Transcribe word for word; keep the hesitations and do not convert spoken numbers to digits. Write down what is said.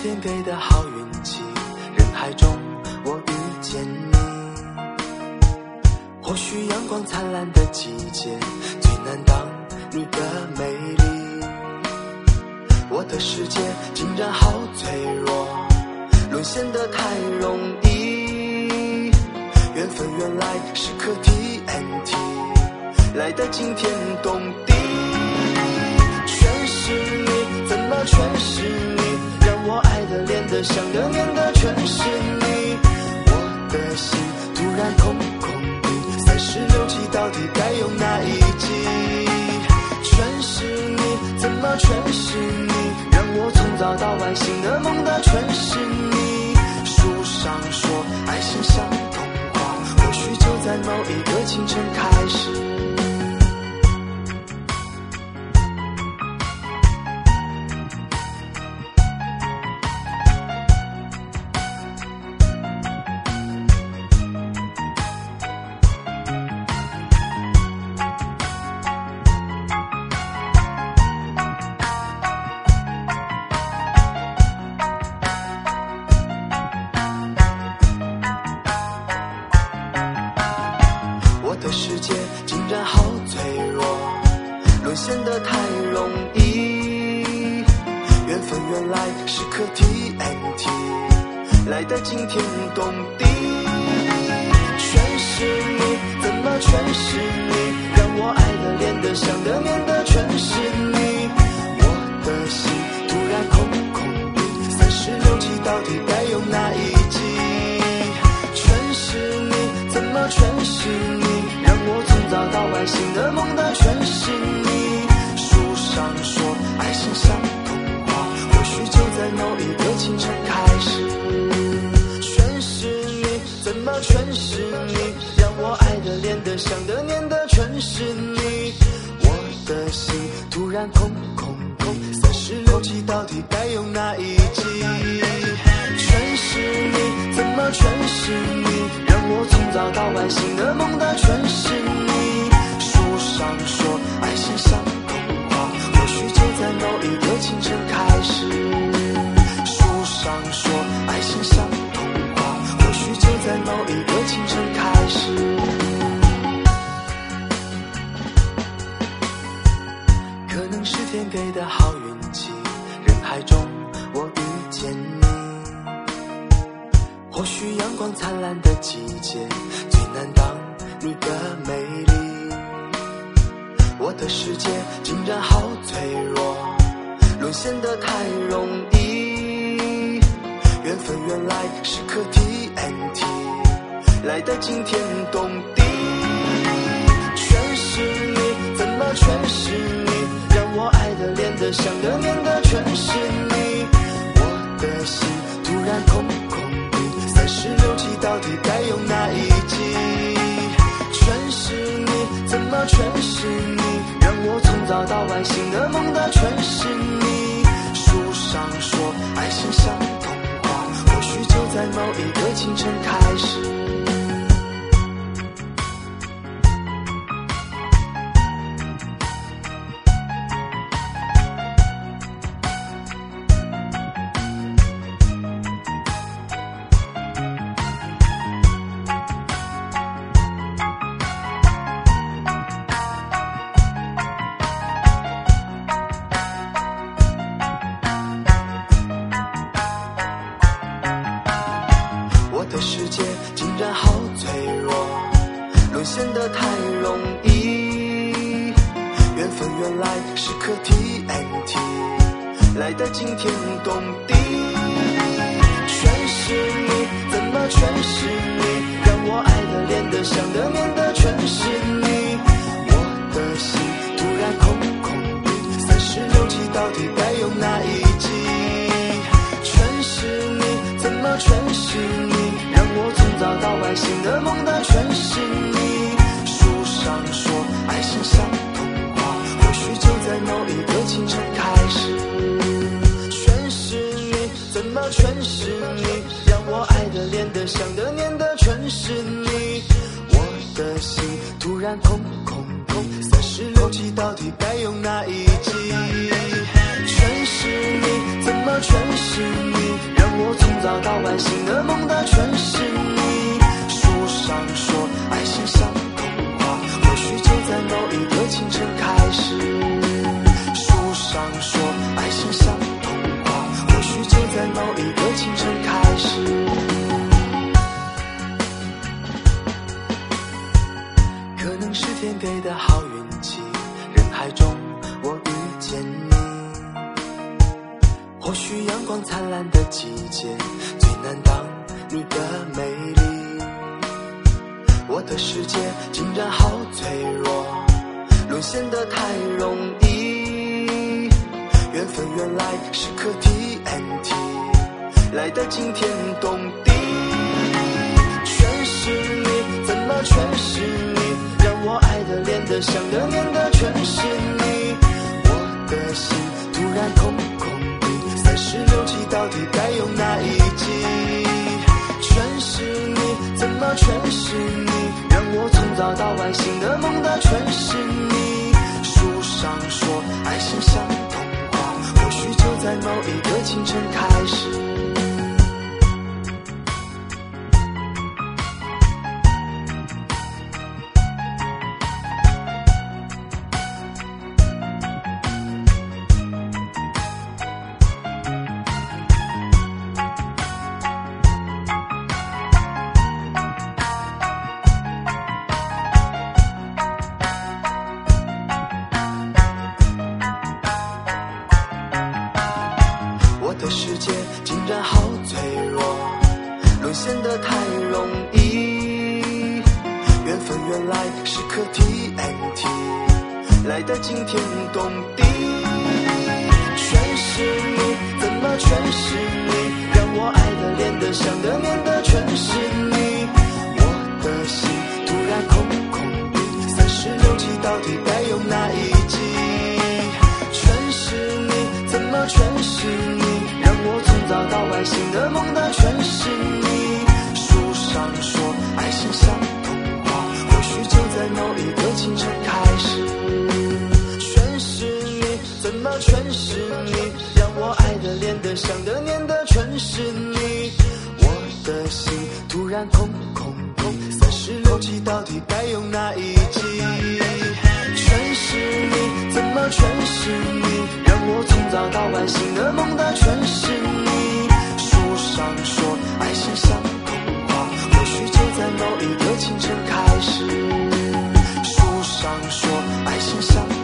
天给的好运气，人海中我遇见你。或许阳光灿烂的季节最难当你的美丽，我的世界竟然好脆弱，沦陷得太容易。缘分原来是颗 T N T， 来得惊天动地。全是你，怎么全是你，让我爱的恋的想的念的全是你。我的心突然空空的，三十六计到底该用哪一计？全是你，怎么全是你，让我从早到晚醒的梦的全是你。书上说爱情像童话，或许就在某一个清晨开始。世界竟然好脆弱，沦陷得太容易。缘分原来是颗 T N T， 来得惊天动地。全是你，怎么全是你，让我爱的恋的想的念的全是你。我的心突然空空的，三十六计到底该用哪一计？全是你，怎么全是你，我从早到晚醒的梦的全是你。书上说爱情像童话，或许就在某一个清晨开始。全是你，怎么全是你，让我爱的恋的想的念的全是你。我的心突然空空空，三十六计到底该用哪一计？全是你，怎么全是你，让我从早到晚醒的梦的全是你。书上说爱情像童话，或许就在某一个清晨开始。书上说爱情像童话，或许就在某一个清晨开始。可能是天给的好运气，人海中我遇见你。或许阳光灿烂的季节最难当你的美丽，我的世界竟然好脆弱，沦陷得太容易。缘分原来是颗 T N T， 来得惊天动地。全是你，怎么全是你，让我爱的恋的想的念的全是你。我的心突然空空的，三十六计到底该用哪一计？全是你，怎么全是你，让我从早到晚醒的梦的全是你。书上说爱情像童话，或许就在某一个清晨开始。世界竟然好脆弱，沦陷得太容易。缘分原来是颗 T N T， 来得惊天动地。全是你，怎么全是你，让我爱的恋的想的念的全是你。我的心突然空空的，三十六计到底该用哪一计？全是你，怎么全是你，我从早到晚醒的梦的全是你。书上说爱情像童话，或许就在某一个清晨开始。全是你，怎么全是你，让我爱的恋的想的念的全是你。我的心突然空空空，三十六计到底该用哪一计？全是你，怎么全是你， 醒的梦的全是你。书上说爱情像童话，或许就在某一个清晨开始。书上说爱情像童话，或许就在某一个清晨开始。可能是天给的好运气，人海中我遇见你。或许阳光灿烂的季节最难当你的美丽。我的世界竟然好脆弱，沦陷得太容易。缘分原来是颗 T N T， 来得惊天动地。全是你，怎么全是你？让我爱的、恋的、想的、念的全是你。我的心突然空空的，三十六计到底该用哪一计？全是你，怎么全是你？让我从早到晚醒的、梦的全是你。书上说爱情像童话，或许就在某一个清晨开始。我的世界竟然好脆弱，沦陷得太容易。缘分原来是颗 T N T， 来得惊天动地。全是你，怎么全是你？让我爱的、恋的、想的、念的全是你。我的心突然空空的，三十六计到底该用哪一计？全是你，怎么全是你？让我从早到晚醒的、梦的全是你。书上说爱情像童话，或许就在某一个清晨开始。全是你，怎么全是你？让我爱的、恋的、想的、念的全是你。我的心突然空空空，三十六计到底该用哪一计？全是你，怎么全是你？让我从早到晚醒的、梦的全是你。书上说爱情像童话，或许就在某一个清晨开始。书上说爱情像